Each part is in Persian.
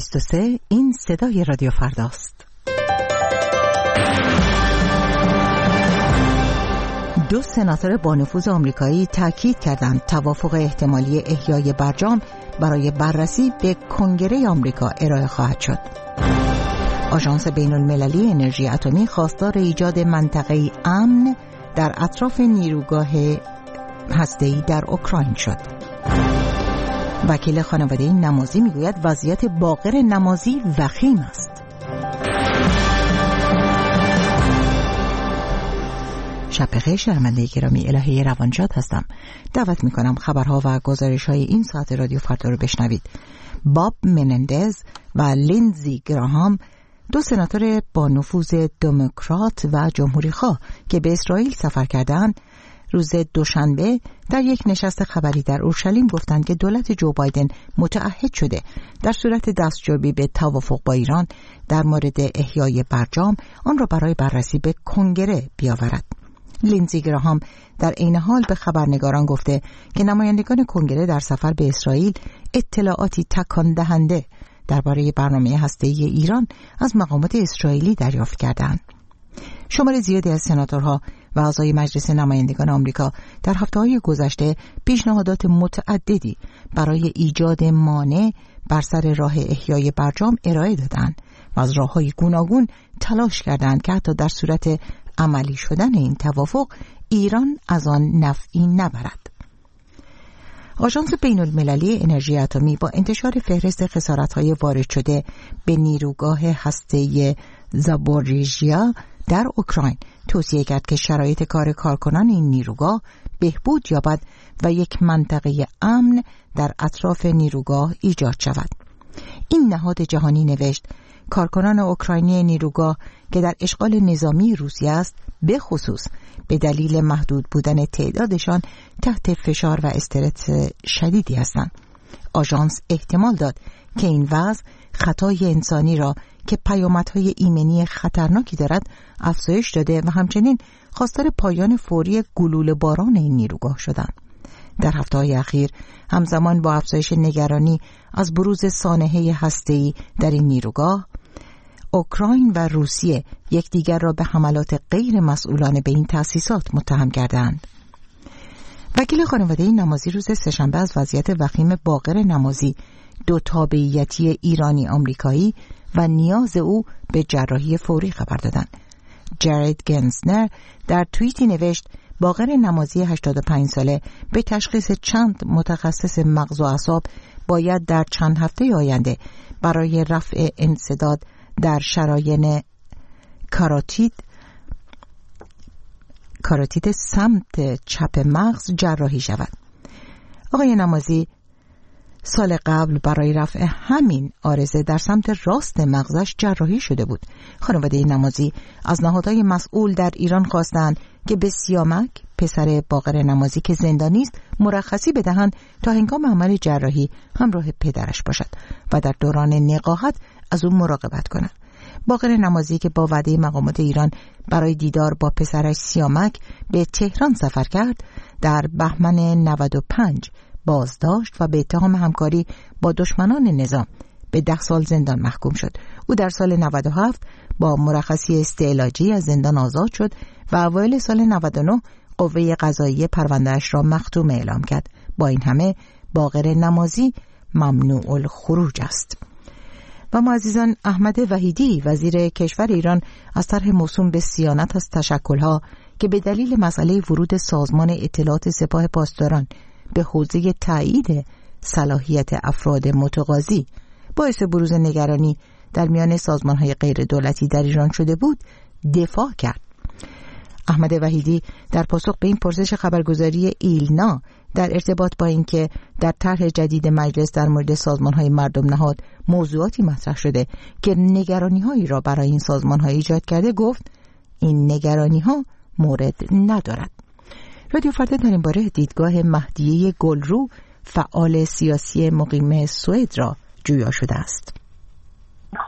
23 این صدای رادیو فرداست. دو سناتور با نفوذ آمریکایی تاکید کردند توافق احتمالی احیای برجام برای بررسی به کنگره آمریکا ارائه خواهد شد. آژانس بین‌المللی انرژی اتمی خواستار ایجاد منطقه‌ای امن در اطراف نیروگاه هسته‌ای در اوکراین شد. وکیل خانواده نمازی میگوید وضعیت باقر نمازی وخیم است. شب بخیر شنونده گرامی، الهه روانشاد هستم. دعوت میکنم خبرها و گزارش‌های این ساعت رادیو فردا رو بشنوید. باب منندز و لیندزی گراهام، دو سناتور با نفوذ دموکرات و جمهوری‌خواه که به اسرائیل سفر کردند، روز دوشنبه در یک نشست خبری در اورشلیم گفتند که دولت جو بایدن متعهد شده در صورت دستیابی به توافق با ایران در مورد احیای برجام آن را برای بررسی به کنگره بیاورد. لیندزی گراهام در عین حال به خبرنگاران گفته که نمایندگان کنگره در سفر به اسرائیل اطلاعاتی تکان دهنده درباره برنامه هسته‌ای ایران از مقامات اسرائیلی دریافت کردند. شمار زیادی از سناتورها و اعضای مجلس نمایندگان آمریکا در هفته‌های گذشته پیشنهادات متعددی برای ایجاد مانع بر سر راه احیای برجام ارائه دادند و از راه‌های گوناگون تلاش کردند که حتی در صورت عملی شدن این توافق ایران از آن نفعی نبرد. آژانس بین‌المللی انرژی اتمی با انتشار فهرست خسارت‌های وارد شده به نیروگاه هسته‌ای زاپوریژیا در اوکراین توصیه کرد که شرایط کار کارکنان این نیروگاه بهبود یابد و یک منطقه امن در اطراف نیروگاه ایجاد شود. این نهاد جهانی نوشت کارکنان اوکراینی نیروگاه که در اشغال نظامی روسیه است، به خصوص به دلیل محدود بودن تعدادشان تحت فشار و استرس شدیدی هستند. آژانس احتمال داد که این وضع خطای انسانی را که پیامدهای ایمنی خطرناکی دارد افزایش داده و همچنین خواستار پایان فوری گلوله باران این نیروگاه شدند. در هفته‌های اخیر همزمان با افزایش نگرانی از بروز سانحه هسته‌ای در این نیروگاه، اوکراین و روسیه یکدیگر را به حملات غیر مسئولانه به این تأسیسات متهم کردند. وکیل خانواده نمازی روز سه‌شنبه از وضعیت وخیم باقر نمازی، دو تابعیتی ایرانی آمریکایی و نیاز او به جراحی فوری خبر دادند. جرید گنزنر در توییتی نوشت باقر نمازی 85 ساله به تشخیص چند متخصص مغز و اعصاب باید در چند هفته آینده برای رفع انسداد در شرايین کاروتید سمت چپ مغز جراحی شود. آقای نمازی سال قبل برای رفع همین عارضه در سمت راست مغزش جراحی شده بود. خانواده نمازی از نهادهای مسئول در ایران خواستند که به سیامک، پسر باقر نمازی که زندانی است، مرخصی بدهند تا هنگام عمل جراحی همراه پدرش باشد و در دوران نقاهت از او مراقبت کند. باقر نمازی که با وعده مقامات ایران برای دیدار با پسرش سیامک به تهران سفر کرد، در بهمن 95 بازداشت و به اتهام همکاری با دشمنان نظام به 10 سال زندان محکوم شد. او در سال 97 با مرخصی استعلاجی از زندان آزاد شد و اوایل سال 99 قوه قضاییه پرونده‌اش را مختوم اعلام کرد. با این همه باقر نمازی ممنوع الخروج است. و ما عزیزان، احمد وحیدی وزیر کشور ایران از طرح موسوم به صیانت از تشکل‌ها که به دلیل مسئله ورود سازمان اطلاعات سپاه پاسداران به حوزه تایید صلاحیت افراد متقاضی باعث بروز نگرانی در میان سازمان‌های غیر دولتی در ایران شده بود، دفاع کرد. احمد وحیدی در پاسخ به این پرسش خبرگزاری ایلنا در ارتباط با اینکه در طرح جدید مجلس در مورد سازمان‌های مردم نهاد موضوعاتی مطرح شده که نگرانی‌هایی را برای این سازمان‌ها ایجاد کرده، گفت این نگرانی‌ها مورد ندارد. رادیو فردا در این باره دیدگاه مهدیه گلرو، فعال سیاسی مقیم سوئد را جویا شده است.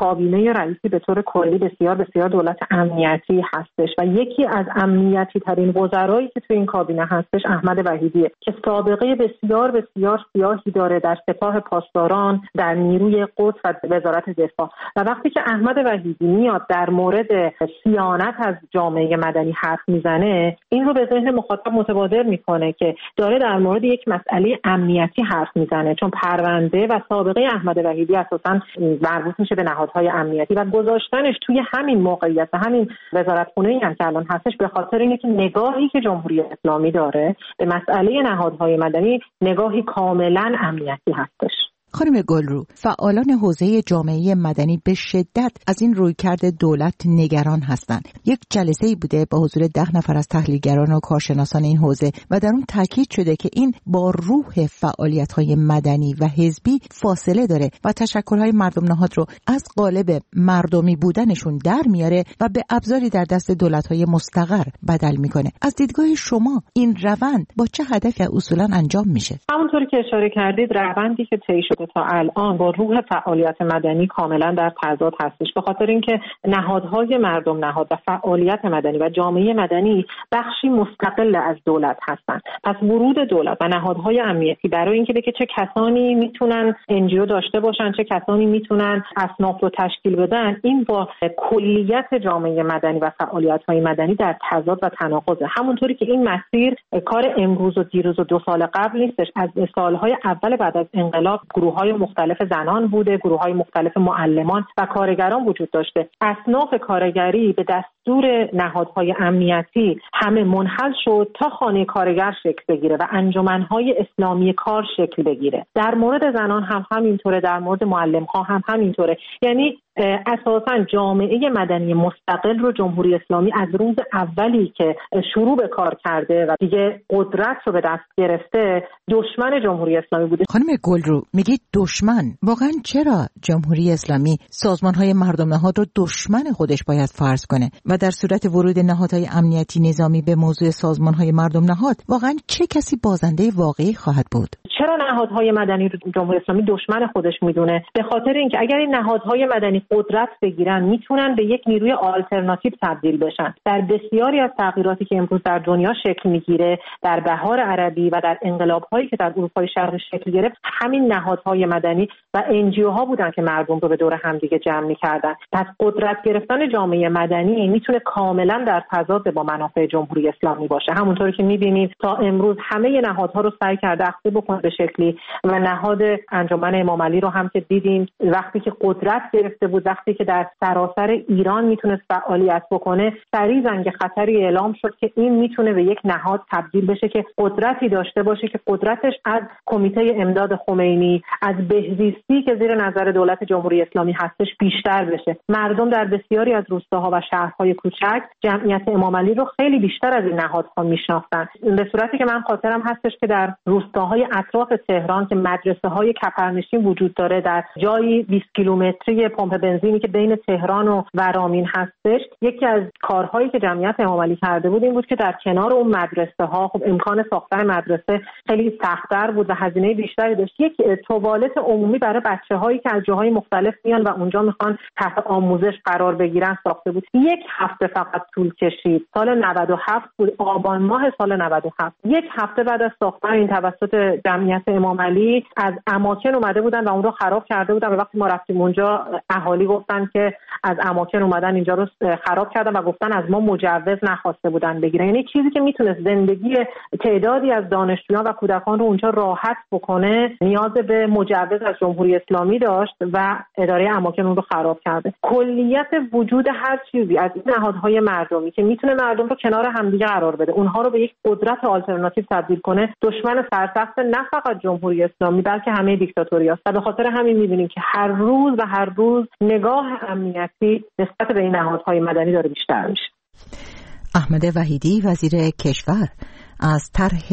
کابینه رئیسی به طور کلی بسیار بسیار دولت امنیتی هستش و یکی از امنیتی ترین وزرایی که تو این کابینه هستش احمد وحیدیه که سابقه بسیار بسیار سیاهی داره در سپاه پاسداران، در نیروی قدس و وزارت دفاع. و وقتی که احمد وحیدی میاد در مورد صیانت از جامعه مدنی حرف میزنه، این رو به ذهن مخاطب متبادر میکنه که داره در مورد یک مسئله امنیتی حرف میزنه، چون پرونده و سابقه احمد وحیدی اساساً مربوط میشه به نهادهای امنیتی و گذاشتنش توی همین موقعیت و همین وزارتخونه‌ای هم که الان هستش به خاطر اینه که نگاهی که جمهوری اسلامی داره به مسئله نهادهای مدنی نگاهی کاملاً امنیتی هستش. خانم گلرو، فعالان حوزه جامعه مدنی به شدت از این رویکرد دولت نگران هستند. یک جلسه‌ای بوده با حضور 10 نفر از تحلیلگران و کارشناسان این حوزه و در اون تاکید شده که این با روح فعالیت‌های مدنی و حزبی فاصله داره و تشکل‌های مردم نهاد رو از قالب مردمی بودنشون در میاره و به ابزاری در دست دولت‌های مستقر بدل میکنه. از دیدگاه شما این روند با چه هدفی اصولاً انجام میشه؟ همونطوری که اشاره کردید، روندی که طی شده تا الان با روح فعالیت مدنی کاملا در تضاد هستش، به خاطر اینکه نهادهای مردم نهاد و فعالیت مدنی و جامعه مدنی بخشی مستقل از دولت هستند. پس ورود دولت و نهادهای امنیتی برای اینکه بگه چه کسانی میتونن NGO داشته باشن، چه کسانی میتونن اصناف رو تشکیل بدن، این با کلیت جامعه مدنی و فعالیت‌های مدنی در تضاد و تناقضه. همونطوری که این مسیر کار امروز و دیروز و 2 سال قبل نیستش، از سالهای اول بعد از انقلاب گروه‌های مختلف زنان بوده، گروه‌های مختلف معلمان و کارگران وجود داشته. اصناف کارگری به دستور نهادهای امنیتی همه منحل شد تا خانه کارگر شکل بگیره و انجمن‌های اسلامی کار شکل بگیره. در مورد زنان هم همینطوره، در مورد معلم‌ها هم همینطوره. یعنی اساساً جامعه مدنی مستقل رو جمهوری اسلامی از روز اولی که شروع به کار کرده و دیگه قدرت رو به دست گرفته دشمن جمهوری اسلامی بوده. خانم گلرو، میگید دشمن، واقعا چرا جمهوری اسلامی سازمان‌های مردم نهاد رو دشمن خودش باید فرض کنه و در صورت ورود نهادهای امنیتی نظامی به موضوع سازمان‌های مردم نهاد واقعا چه کسی بازنده واقعی خواهد بود؟ چرا نهادهای مدنی رو جمهوری اسلامی دشمن خودش میدونه؟ به خاطر اینکه اگر این نهادهای مدنی قدرت بگیرن میتونن به یک نیروی آلترناتیو تبدیل بشن. در بسیاری از تغییراتی که امروز در دنیا شکل میگیره، در بهار عربی و در انقلاب‌هایی که در اروپای شرقی شکل گرفت، همین نهادهای مدنی و NGO ها بودن که مردم رو به دور همدیگه جمع می‌کردن. پس قدرت گرفتن جامعه مدنی میتونه کاملا در تضاد با منافع جمهوری اسلامی باشه. همونطوری که می‌بینید تا امروز همه نهادها رو سعی کرده اخته بکنه به شکلی و نهاد انجمن امام علی رو هم که دیدیم وقتی که قدرت گرفته بود، وقتی که در سراسر ایران میتونست فعالیت بکنه، سریع زنگ خطری اعلام شد که این میتونه به یک نهاد تبدیل بشه که قدرتی داشته باشه که قدرتش از کمیته امداد خمینی، از بهزیستی که زیر نظر دولت جمهوری اسلامی هستش بیشتر بشه. مردم در بسیاری از روستاها و شهرهای کوچک جمعیت امام علی رو خیلی بیشتر از این نهادها میشناختن، به صورتی که من خاطرم هستش که در روستاهای اطراف تهران که مدرسه‌های کپرنشین وجود داره، در جایی 20 کیلومتری پمپ بنزینی که بین تهران و ورامین هستش، یکی از کارهایی که جمعیت امام علی کرده بود این بود که در کنار اون مدرسه‌ها، خب امکان ساختن مدرسه خیلی سخت‌تر بود و هزینه بیشتری داشت، یک توالت عمومی برای بچه‌هایی که از جاهای مختلف میان و اونجا میخوان تحت آموزش قرار بگیرن ساخته بود. 1 هفته فقط طول کشید. سال 97 بود، آبان ماه سال 97. 1 هفته بعد از ساختن این توسط جمعیت امام علی از اماکن اومده بودن و اون رو خراب کرده بودن و وقتی ما رفتیم اونجا اهالی گفتن که از اماکن اومدن اینجا رو خراب کردن و گفتن از ما مجوز نخواسته بودن بگیرن. یعنی چیزی که میتونه زندگی تعدادی از دانشجویان و کودکان رو اونجا راحت بکنه نیاز به مجوز از جمهوری اسلامی داشت و اداره اماکن اون رو خراب کرده. کلیت وجود هر چیزی از این نهادهای مردمی که میتونه مردم رو کنار همدیگه قرار بده، اونها رو به یک قدرت آلترناتیو تبدیل کنه، دشمن سرسخت نه فقط جمهوری اسلامی بلکه همه دیکتاتوریاست و به خاطر همین می‌بینیم که هر روز نگاه امنیتی نسبت به این نهادهای مدنی داره بیشتر میشه. احمد وحیدی وزیر کشور از طرح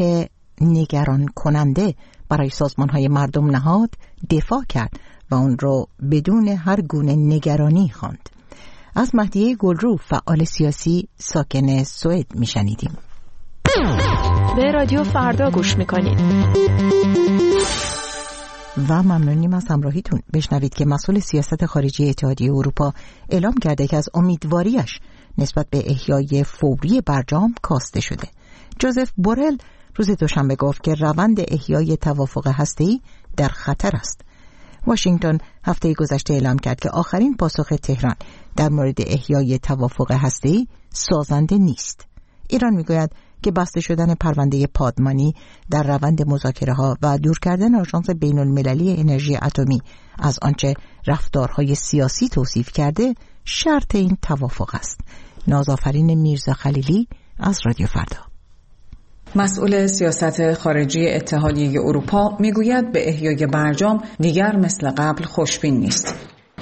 نگران کننده برای سازمان‌های مردم نهاد دفاع کرد و اون رو بدون هر گونه نگرانی خواند. از مهدیه گلرو، فعال سیاسی ساکن سوئد، میشنیدیم. به رادیو فردا گوش میکنید. و ممنونیم از همراهیتون. بشنوید که مسئول سیاست خارجی اتحادیه اروپا اعلام کرده که از امیدواریش نسبت به احیای فوری برجام کاسته شده. جوزف بورل روز دوشنبه گفت که روند احیای توافق هسته‌ای در خطر است. واشنگتن هفته گذشته اعلام کرد که آخرین پاسخ تهران در مورد احیای توافق هسته‌ای سازنده نیست. ایران میگوید که بسته شدن پرونده پادمانی در روند مذاکره‌ها و دور کردن آژانس بین‌المللی انرژی اتمی از آنچه رفتارهای سیاسی توصیف کرده شرط این توافق است. نازآفرین میرزا خلیلی از رادیو فردا. مسئول سیاست خارجی اتحادیه اروپا میگوید به احیای برجام دیگر مثل قبل خوشبین نیست.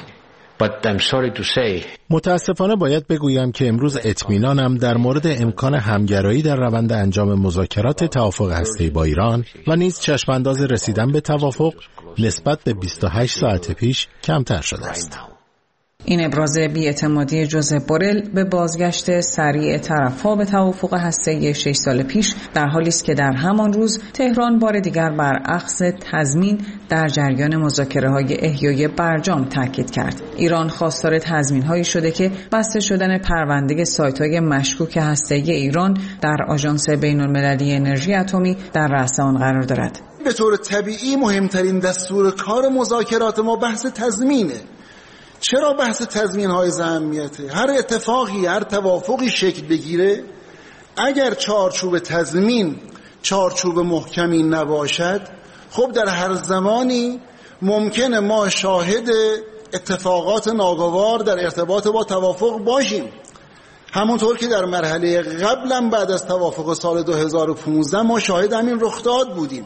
متاسفانه باید بگویم که امروز اطمینانم در مورد امکان همگرایی در روند انجام مذاکرات توافق هسته‌ای با ایران و نیز چشمانداز رسیدن به توافق نسبت به 28 ساعت پیش کمتر شده است. این ابراز بی‌اعتمادی جوزف بورل به بازگشت سریع طرف‌ها به توافق هسته‌ای 6 سال پیش در حالی است که در همان روز تهران بار دیگر بر اخذ تضمین در جریان مذاکره‌های احیای برجام تاکید کرد. ایران خواستار تضمین‌هایی شده که بسته شدن پرونده سایت‌های مشکوک هسته‌ای ایران در آژانس بین‌المللی انرژی اتمی در رأس آن قرار دارد. به طور طبیعی مهمترین دستور کار مذاکرات ما بحث تضمینه. چرا بحث تضمین های اهمیته؟ هر اتفاقی، هر توافقی شکل بگیره، اگر چارچوب تضمین چارچوب محکمی نباشد، خب در هر زمانی ممکنه ما شاهد اتفاقات ناگوار در ارتباط با توافق باشیم. همونطور که در مرحله قبلا بعد از توافق سال 2015 ما شاهد همین رخداد بودیم.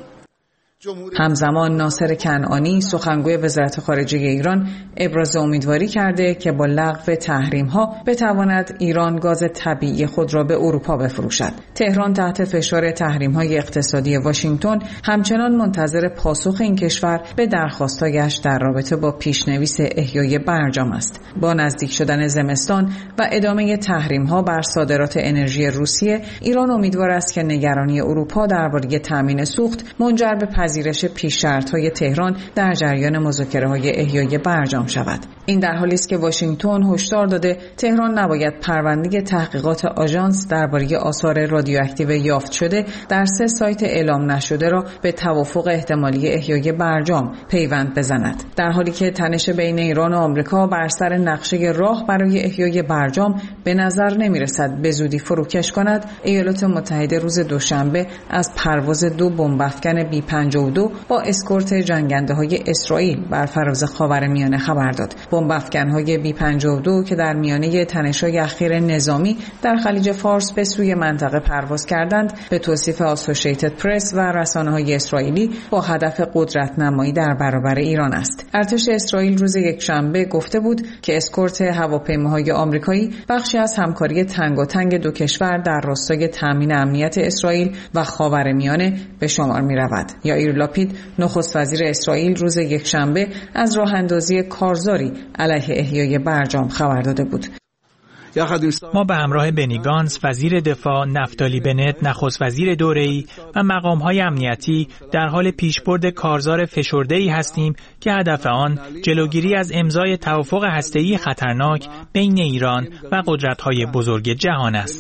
همزمان ناصر کنعانی سخنگوی وزارت خارجه ایران ابراز امیدواری کرده که با لغو تحریم‌ها بتواند ایران گاز طبیعی خود را به اروپا بفروشد. تهران تحت فشار تحریم‌های اقتصادی واشنگتن همچنان منتظر پاسخ این کشور به درخواست‌هایش در رابطه با پیشنویس احیای برجام است. با نزدیک شدن زمستان و ادامه تحریم‌ها بر صادرات انرژی روسیه، ایران امیدوار است که نگرانی اروپا درباره تامین سوخت منجر به پذیرش پیش شرط‌های تهران در جریان مذاکره‌های احیای برجام شود. این در حالی است که واشنگتن هشدار داده تهران نباید پرونده تحقیقات آژانس درباره آثار رادیواکتیو یافت شده در 3 سایت اعلام نشده را به توافق احتمالی احیای برجام پیوند بزند. در حالی که تنش بین ایران و آمریکا بر سر نقشه راه برای احیای برجام به نظر نمی‌رسد به زودی فروکش کند، ایالات متحده روز دوشنبه از پرواز 2 بمب افکن B-52 با اسکورت جنگنده‌های اسرائیل بر فراز خاورمیانه خبر داد. بمب افکن‌های B-52 که در میانه تنش‌های اخیر نظامی در خلیج فارس به سوی منطقه پرواز کردند، به توصیف آسوشیتد پرس و رسانه‌های اسرائیلی با هدف قدرت‌نمایی در برابر ایران است. ارتش اسرائیل روز یکشنبه گفته بود که اسکورت هواپیماهای آمریکایی بخشی از همکاری تنگاتنگ دو کشور در راستای تامین امنیت اسرائیل و خاورمیانه به شمار می‌رود. یائیر لاپید نخست وزیر اسرائیل روز یکشنبه از راه‌اندازی کارزاری علیه احیای برجام خبر داده بود. ما به همراه بنی گانتز وزیر دفاع، نفتالی بنت نخست وزیر دوره‌ای و مقام‌های امنیتی در حال پیشبرد کارزار فشرده‌ای هستیم که هدف آن جلوگیری از امضای توافق هسته‌ای خطرناک بین ایران و قدرت‌های بزرگ جهان است.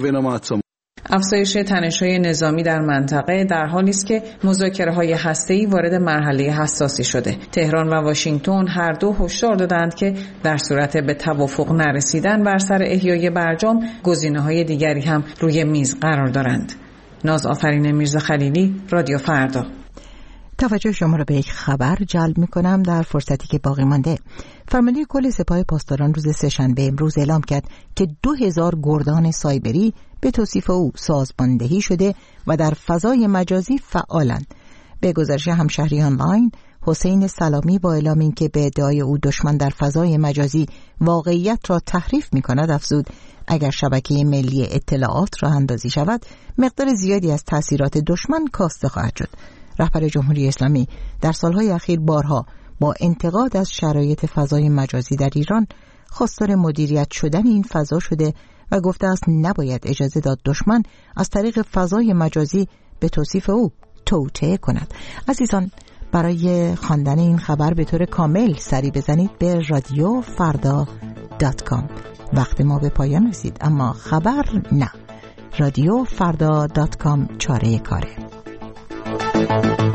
افزایش تنش‌های نظامی در منطقه در حالی است که مذاکره‌های هسته‌ای وارد مرحله حساسی شده. تهران و واشنگتن هر دو هشدار دادند که در صورت به توافق نرسیدن بر سر احیای برجام، گزینه‌های دیگری هم روی میز قرار دارند. نازآفرین میرزا خلیلی، رادیو فردا. توجه شما را به یک خبر جلب می‌کنم در فرصتی که باقی مانده. فرمانده کل سپاه پاسداران روز سه‌شنبه امروز اعلام کرد که 2000 گردان سایبری به توصیف او سازماندهی شده و در فضای مجازی فعالند. به گزارش همشهری آنلاین، حسین سلامی با اعلام اینکه به ادعای او دشمن در فضای مجازی واقعیت را تحریف می‌کند افزود اگر شبکه ملی اطلاعات راه اندازی شود مقدار زیادی از تأثیرات دشمن کاسته خواهد شد. رهبر جمهوری اسلامی در سالهای اخیر بارها با انتقاد از شرایط فضای مجازی در ایران خواستار مدیریت شدن این فضا شده و گفته است نباید اجازه داد دشمن از طریق فضای مجازی به توصیف او توطئه کند. عزیزان، برای خواندن این خبر به طور کامل سری بزنید به radiofarda.com. وقت ما به پایان رسید، اما خبر نه. radiofarda.com چاره کاره.